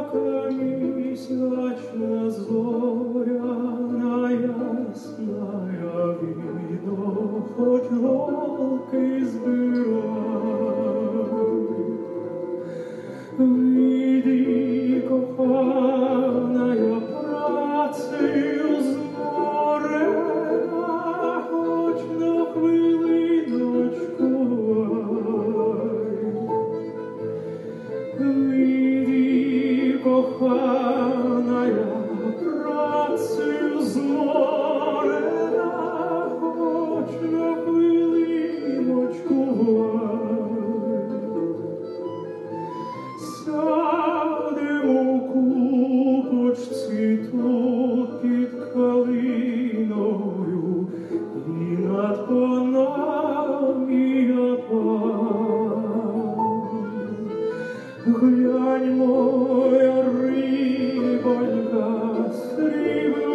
яка місячна зоряна ясная видно, хоч голки збирай. Вийди, коханая, працею зморена, хоч на хвилиночку. Вийди, коханая, працею зморена, хоч на хвилиночку. Сядемо в купочці тут під калиною, і над панами я пан. Глянь, моя рибонька, срібна